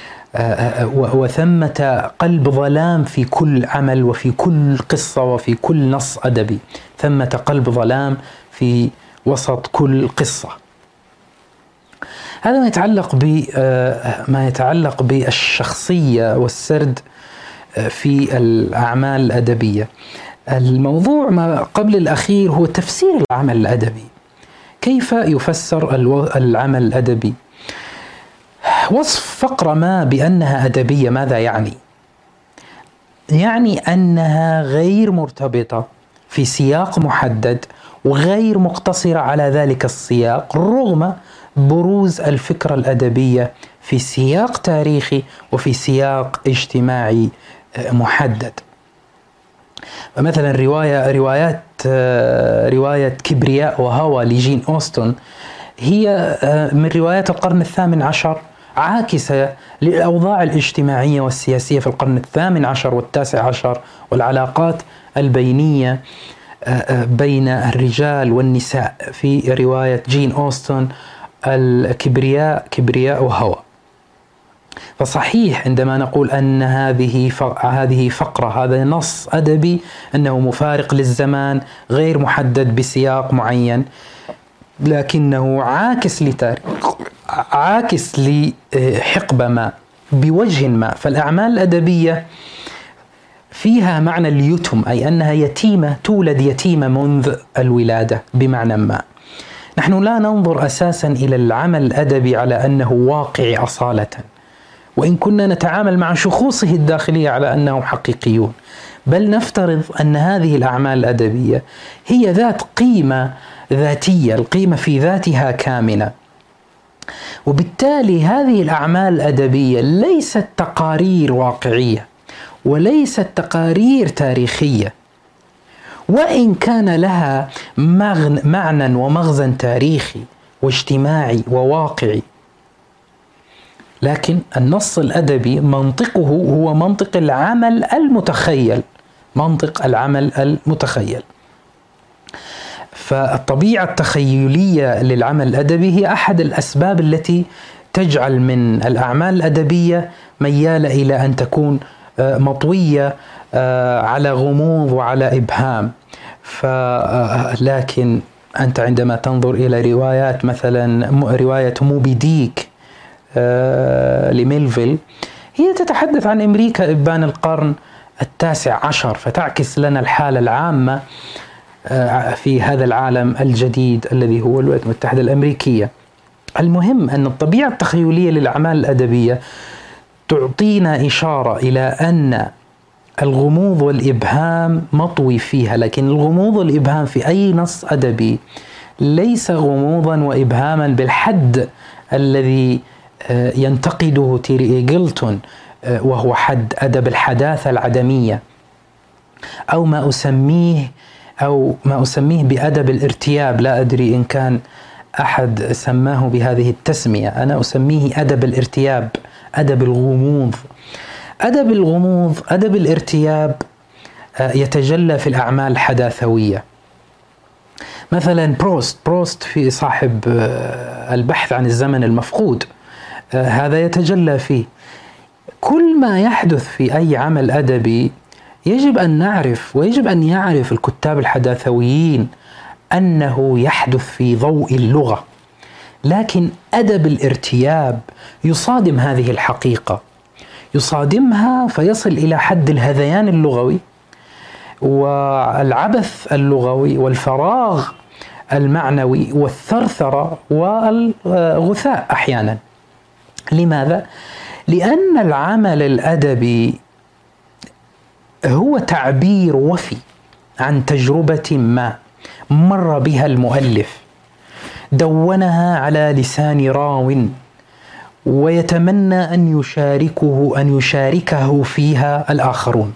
وثمة قلب ظلام في كل عمل وفي كل قصة وفي كل نص أدبي، ثمة قلب ظلام في وسط كل قصة. هذا ما يتعلق بالشخصية والسرد في الأعمال الأدبية. الموضوع ما قبل الأخير هو تفسير العمل الأدبي. كيف يفسر العمل الأدبي؟ وصف فقرة ما بأنها أدبية ماذا يعني؟ يعني أنها غير مرتبطة في سياق محدد وغير مقتصرة على ذلك السياق، رغم بروز الفكرة الأدبية في سياق تاريخي وفي سياق اجتماعي محدد. فمثلا رواية كبرياء وهوى لجين أوستن هي من روايات القرن الثامن عشر، عاكسة للأوضاع الاجتماعية والسياسية في القرن الثامن عشر والتاسع عشر والعلاقات البينية بين الرجال والنساء في رواية جين أوستن كبرياء وهوى. فصحيح عندما نقول أن هذه فقرة، هذا نص أدبي، أنه مفارق للزمان غير محدد بسياق معين، لكنه عاكس لحقبة ما بوجه ما. فالأعمال الأدبية فيها معنى اليتم، أي أنها يتيمة تولد يتيمة منذ الولادة بمعنى ما. نحن لا ننظر أساسا إلى العمل الأدبي على أنه واقعي أصالة، وإن كنا نتعامل مع شخوصه الداخلية على أنهم حقيقيون، بل نفترض أن هذه الأعمال الأدبية هي ذات قيمة ذاتية، القيمة في ذاتها كامنة. وبالتالي هذه الأعمال الأدبية ليست تقارير واقعية وليست تقارير تاريخية، وإن كان لها معنى ومغزى تاريخي واجتماعي وواقعي، لكن النص الأدبي منطقه هو منطق العمل المتخيل. فالطبيعة التخيلية للعمل الأدبي هي أحد الأسباب التي تجعل من الأعمال الأدبية ميالة إلى أن تكون مطوية على غموض وعلى إبهام. لكن أنت عندما تنظر إلى روايات مثلا رواية موبي ديك لميلفيل، هي تتحدث عن أمريكا إبان القرن 19، فتعكس لنا الحالة العامة في هذا العالم الجديد الذي هو الولايات المتحدة الأمريكية. المهم أن الطبيعة التخيلية للأعمال الأدبية تعطينا إشارة إلى أن الغموض والإبهام مطوي فيها، لكن الغموض والإبهام في أي نص أدبي ليس غموضا وإبهاما بالحد الذي ينتقده تيري إيغلتون، وهو حد أدب الحداثة العدمية، أو ما أسميه بأدب الارتياب. لا أدري إن كان أحد سماه بهذه التسمية، أنا أسميه أدب الارتياب، أدب الغموض. أدب الغموض، أدب الارتياب يتجلى في الأعمال الحداثوية. مثلا بروست في صاحب البحث عن الزمن المفقود، هذا يتجلى فيه. كل ما يحدث في أي عمل أدبي يجب أن نعرف، ويجب أن يعرف الكتاب الحداثويين أنه يحدث في ضوء اللغة، لكن أدب الارتياب يصادم هذه الحقيقة، يصادمها فيصل إلى حد الهذيان اللغوي والعبث اللغوي والفراغ المعنوي والثرثرة والغثاء أحيانا. لماذا؟ لأن العمل الأدبي هو تعبير وفي عن تجربة ما مر بها المؤلف، دونها على لسان راو، ويتمنى أن يشاركه فيها الآخرون.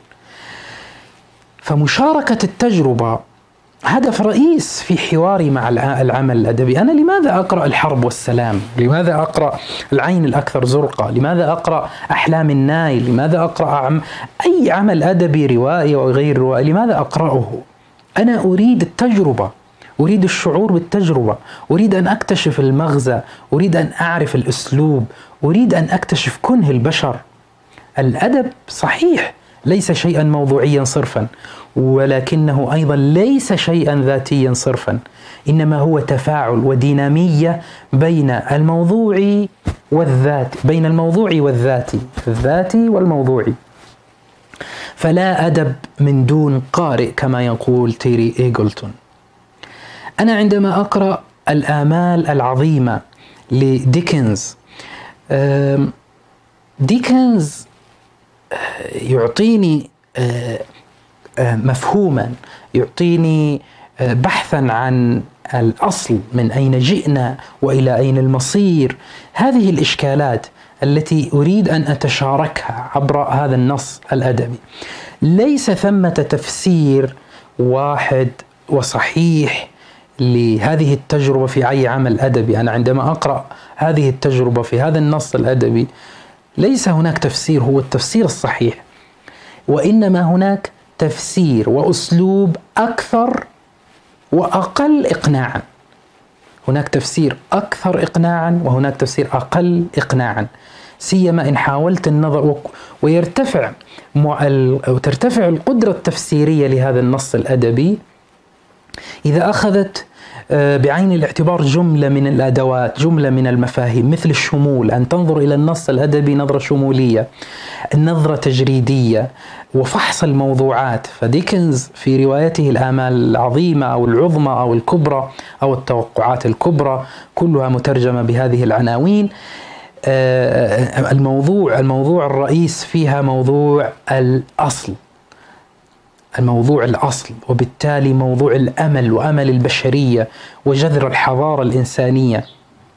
فمشاركة التجربة هدف رئيس في حواري مع العمل الأدبي. أنا لماذا أقرأ الحرب والسلام؟ لماذا أقرأ العين الأكثر زرقة؟ لماذا أقرأ أحلام النايل؟ لماذا أقرأ أي عمل أدبي، روائي أو غير روائي؟ لماذا أقرأه؟ أنا أريد التجربة، أريد الشعور بالتجربة، أريد أن أكتشف المغزى، أريد أن أعرف الأسلوب، أريد أن أكتشف كنه البشر. الأدب صحيح ليس شيئا موضوعيا صرفا، ولكنه أيضا ليس شيئا ذاتيا صرفا، إنما هو تفاعل ودينامية بين الموضوعي والذاتي، بين الموضوعي والذاتي، الذاتي والموضوعي. فلا أدب من دون قارئ كما يقول تيري إيغلتون. أنا عندما أقرأ الآمال العظيمة لديكنز، ديكنز يعطيني مفهوما، يعطيني بحثا عن الأصل، من أين جئنا وإلى أين المصير. هذه الإشكالات التي أريد أن أتشاركها عبر هذا النص الأدبي. ليس ثمة تفسير واحد وصحيح لهذه التجربة في أي عمل أدبي. أنا عندما أقرأ هذه التجربة في هذا النص الأدبي ليس هناك تفسير هو التفسير الصحيح، وإنما هناك تفسير وأسلوب أكثر وأقل إقناعا. هناك تفسير أكثر إقناعا وهناك تفسير أقل إقناعا، سيما إن حاولت النظر وترتفع القدرة التفسيرية لهذا النص الأدبي إذا أخذت بعين الاعتبار جملة من الأدوات، جملة من المفاهيم، مثل الشمول، أن تنظر إلى النص الأدبي نظرة شمولية، نظرة تجريدية، وفحص الموضوعات. فديكنز في روايته الآمال العظيمة أو العظمى أو الكبرى أو التوقعات الكبرى كلها مترجمة بهذه العناوين. الموضوع الرئيس فيها موضوع الأصل، الموضوع الأصل، وبالتالي موضوع الأمل وأمل البشرية وجذر الحضارة الإنسانية.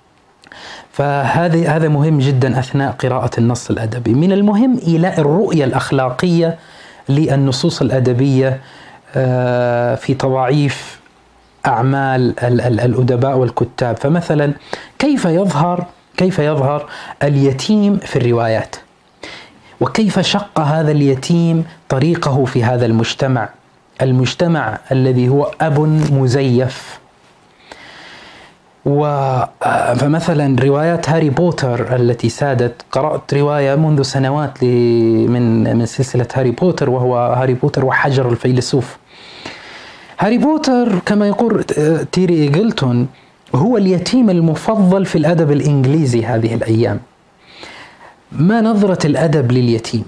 فهذا مهم جدا أثناء قراءة النص الأدبي. من المهم إيلاء الرؤية الأخلاقية للنصوص الأدبية في تضاعيف أعمال الأدباء والكتاب. فمثلا كيف يظهر اليتيم في الروايات، وكيف شق هذا اليتيم طريقه في هذا المجتمع الذي هو أب مزيف. فمثلا روايات هاري بوتر التي سادت، قرأت رواية منذ سنوات من سلسلة هاري بوتر، وهو هاري بوتر وحجر الفيلسوف. هاري بوتر كما يقول تيري إيغلتون هو اليتيم المفضل في الأدب الإنجليزي هذه الأيام. ما نظرة الأدب لليتيم؟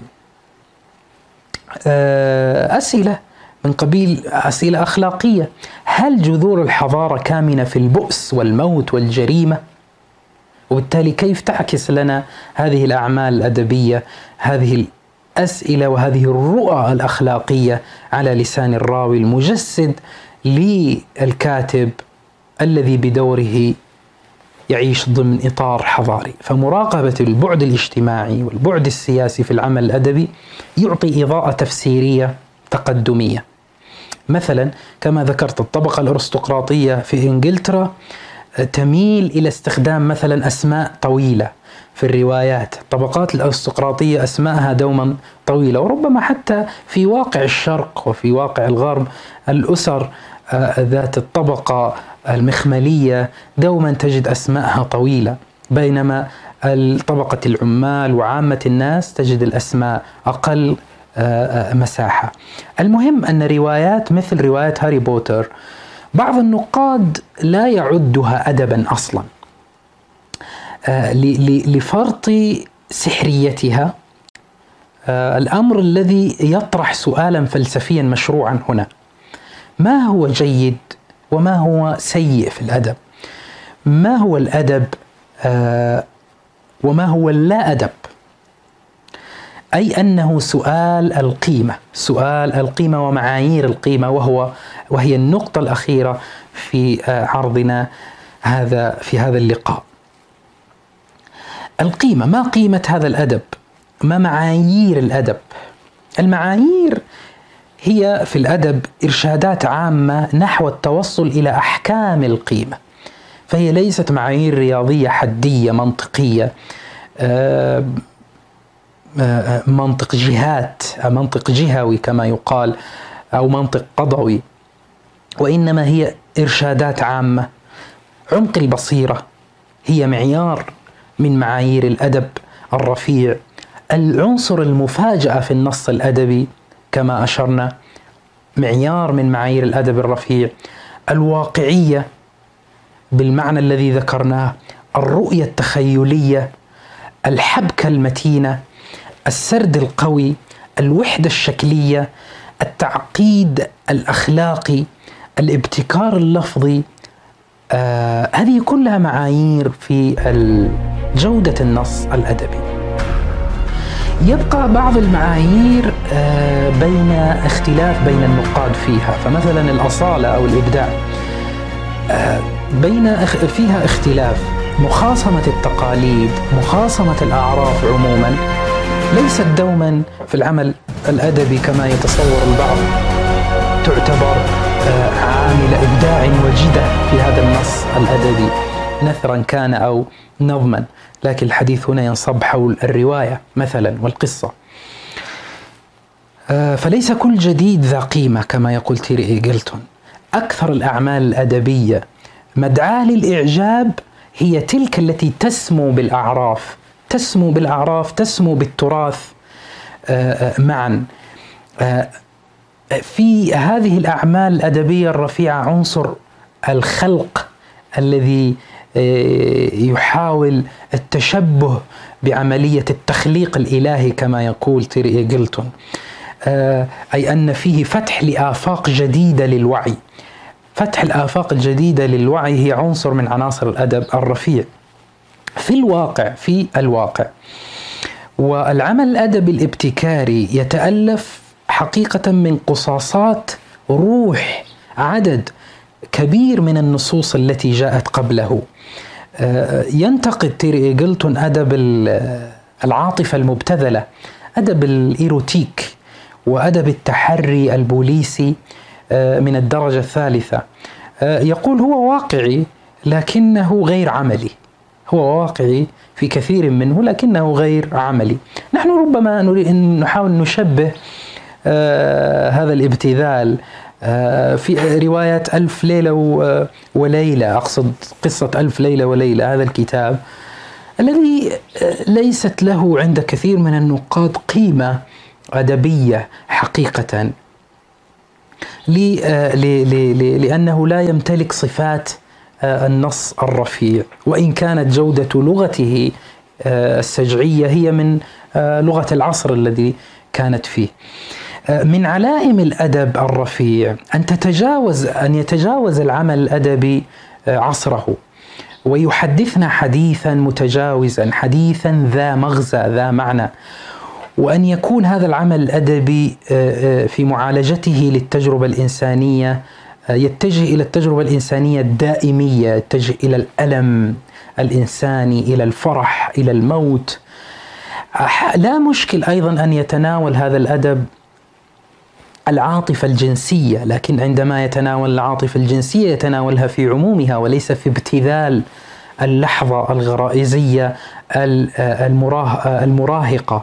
أسئلة من قبيل أسئلة أخلاقية. هل جذور الحضارة كامنة في البؤس والموت والجريمة؟ وبالتالي كيف تعكس لنا هذه الأعمال الأدبية هذه الأسئلة وهذه الرؤى الأخلاقية على لسان الراوي المجسد للكاتب الذي بدوره يعيش ضمن إطار حضاري؟ فمراقبة البعد الاجتماعي والبعد السياسي في العمل الأدبي يعطي إضاءة تفسيرية تقدمية. مثلا كما ذكرت، الطبقة الأرستقراطية في إنجلترا تميل إلى استخدام مثلا أسماء طويلة في الروايات. الطبقات الأرستقراطية أسماءها دوما طويلة، وربما حتى في واقع الشرق وفي واقع الغرب الأسر ذات الطبقة المخملية دوما تجد أسماءها طويلة، بينما طبقة العمال وعامة الناس تجد الأسماء أقل مساحة. المهم أن روايات مثل روايات هاري بوتر بعض النقاد لا يعدها أدبا أصلا لفرط سحريتها، الأمر الذي يطرح سؤالا فلسفيا مشروعا هنا: ما هو جيد وما هو سيء في الأدب؟ ما هو الأدب وما هو اللا أدب؟ أي أنه سؤال القيمة ومعايير القيمة، وهي النقطة الأخيرة في عرضنا في هذا اللقاء. القيمة، ما قيمة هذا الأدب؟ ما معايير الأدب؟ المعايير هي في الأدب إرشادات عامة نحو التوصل إلى أحكام القيمة، فهي ليست معايير رياضية حدية منطقية، منطق جهات، منطق جهوي كما يقال، أو منطق قضوي، وإنما هي إرشادات عامة. عمق البصيرة هي معيار من معايير الأدب الرفيع. العنصر المفاجأة في النص الأدبي كما أشرنا معيار من معايير الأدب الرفيع. الواقعية بالمعنى الذي ذكرناه، الرؤية التخيلية، الحبكة المتينة، السرد القوي، الوحدة الشكلية، التعقيد الأخلاقي، الابتكار اللفظي، هذه كلها معايير في جودة النص الأدبي. يبقى بعض المعايير بين اختلاف بين النقاد فيها، فمثلا الأصالة أو الإبداع فيها اختلاف. مخاصمة التقاليد، مخاصمة الأعراف عموما ليست دوما في العمل الأدبي كما يتصور البعض تعتبر عامل إبداع وجدة في هذا النص الأدبي، نثرا كان أو نظما، لكن الحديث هنا ينصب حول الرواية مثلا والقصة. فليس كل جديد ذا قيمة كما يقول تيري إيغلتون. أكثر الأعمال الأدبية مدعاة للإعجاب هي تلك التي تسمو بالأعراف، تسمو بالتراث معا. في هذه الأعمال الأدبية الرفيعة عنصر الخلق الذي يحاول التشبه بعملية التخليق الإلهي كما يقول تيري إيغلتون، أي أن فيه فتح لآفاق جديدة للوعي. فتح الآفاق الجديدة للوعي هي عنصر من عناصر الأدب الرفيع في الواقع. والعمل الأدبي الابتكاري يتألف حقيقة من قصاصات روح عدد كبير من النصوص التي جاءت قبله. ينتقد تيري إيغلتون أدب العاطفة المبتذلة، أدب الإيروتيك، وأدب التحري البوليسي من الدرجة الثالثة. يقول هو واقعي لكنه غير عملي، هو واقعي في كثير منه لكنه غير عملي. نحن ربما نريد أن نحاول نشبه هذا الابتذال في رواية ألف ليلة وليلة، أقصد قصة ألف ليلة وليلة، هذا الكتاب الذي ليست له عند كثير من النقاد قيمة أدبية حقيقة، لأنه لا يمتلك صفات النص الرفيع، وإن كانت جودة لغته السجعية هي من لغة العصر الذي كانت فيه. من علائم الأدب الرفيع أن يتجاوز العمل الأدبي عصره، ويحدثنا حديثا متجاوزا، حديثا ذا مغزى ذا معنى، وأن يكون هذا العمل الأدبي في معالجته للتجربة الإنسانية يتجه إلى التجربة الإنسانية الدائمية، يتجه إلى الألم الإنساني، إلى الفرح، إلى الموت. لا مشكل أيضا أن يتناول هذا الأدب العاطفة الجنسية، لكن عندما يتناول العاطفة الجنسية يتناولها في عمومها وليس في ابتذال اللحظة الغرائزية المراهقة.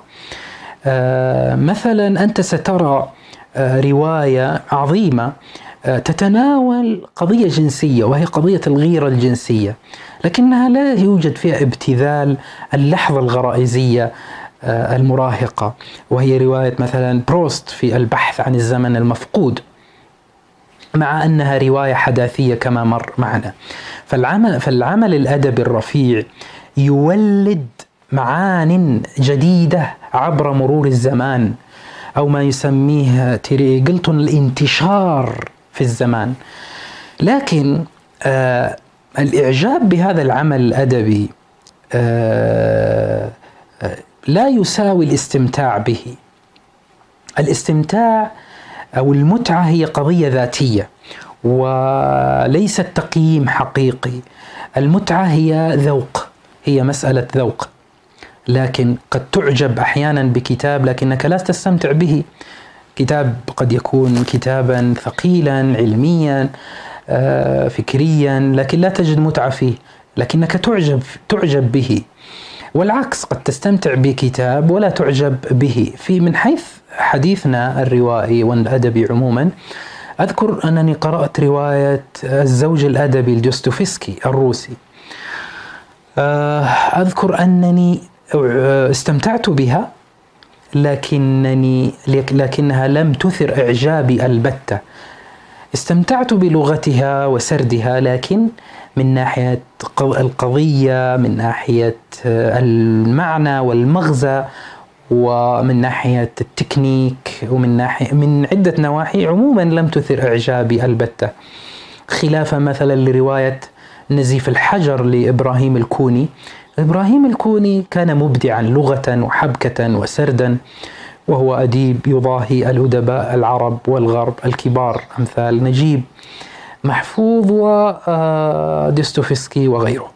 مثلا أنت سترى رواية عظيمة تتناول قضية جنسية وهي قضية الغيرة الجنسية، لكنها لا يوجد فيها ابتذال اللحظة الغرائزية المراهقة، وهي رواية مثلا بروست في البحث عن الزمن المفقود، مع أنها رواية حداثية كما مر معنا. فالعمل الأدبي الرفيع يولد معان جديدة عبر مرور الزمان، أو ما يسميه تيري إيغلتون الانتشار في الزمان. لكن الإعجاب بهذا العمل الأدبي لا يساوي الاستمتاع به. الاستمتاع أو المتعة هي قضية ذاتية وليست تقييم حقيقي. المتعة هي ذوق، هي مسألة ذوق، لكن قد تعجب أحيانا بكتاب لكنك لا تستمتع به. كتاب قد يكون كتابا ثقيلا علميا فكريا، لكن لا تجد متعة فيه، لكنك تعجب به. والعكس، قد تستمتع بكتاب ولا تعجب به. من حيث حديثنا الروائي والأدبي عموما، أذكر أنني قرأت رواية الزوج الأدبي لدوستويفسكي الروسي. أذكر أنني استمتعت بها، لكنها لم تثر إعجابي البتة. استمتعت بلغتها وسردها، لكن من ناحية القضية، من ناحية المعنى والمغزى، ومن ناحية التكنيك، من عدة نواحي عموما لم تثر إعجابي البتة. خلافا مثلا لرواية نزيف الحجر لإبراهيم الكوني. إبراهيم الكوني كان مبدعا لغة وحبكة وسردا، وهو أديب يضاهي الأدباء العرب والغرب الكبار أمثال نجيب محفوظ ودوستويفسكي وغيره.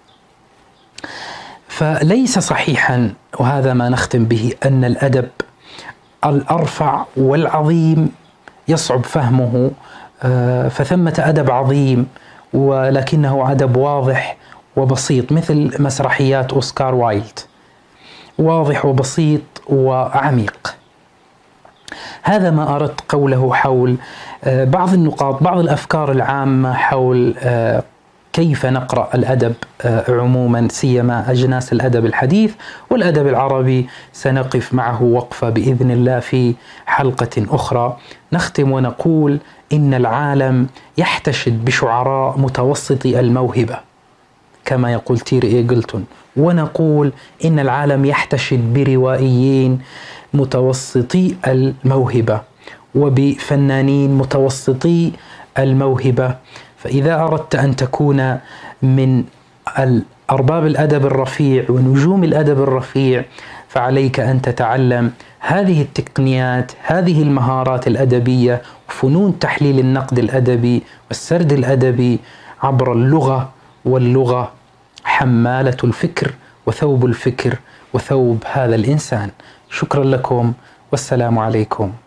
فليس صحيحا، وهذا ما نختم به، أن الأدب الأرفع والعظيم يصعب فهمه. فثمة أدب عظيم ولكنه أدب واضح وبسيط، مثل مسرحيات أوسكار وايلد، واضح وبسيط وعميق. هذا ما أردت قوله حول بعض النقاط، بعض الأفكار العامة حول كيف نقرأ الأدب عموما، سيما أجناس الأدب الحديث والأدب العربي. سنقف معه وقفة بإذن الله في حلقة أخرى. نختم ونقول إن العالم يحتشد بشعراء متوسطي الموهبة كما يقول تيري إيغلتون، ونقول إن العالم يحتشد بروائيين متوسطي الموهبة وبفنانين متوسطي الموهبة. فإذا أردت أن تكون من أرباب الأدب الرفيع ونجوم الأدب الرفيع، فعليك أن تتعلم هذه التقنيات، هذه المهارات الأدبية، وفنون تحليل النقد الأدبي والسرد الأدبي عبر اللغة. واللغة حمالة الفكر وثوب الفكر وثوب هذا الإنسان. شكرا لكم والسلام عليكم.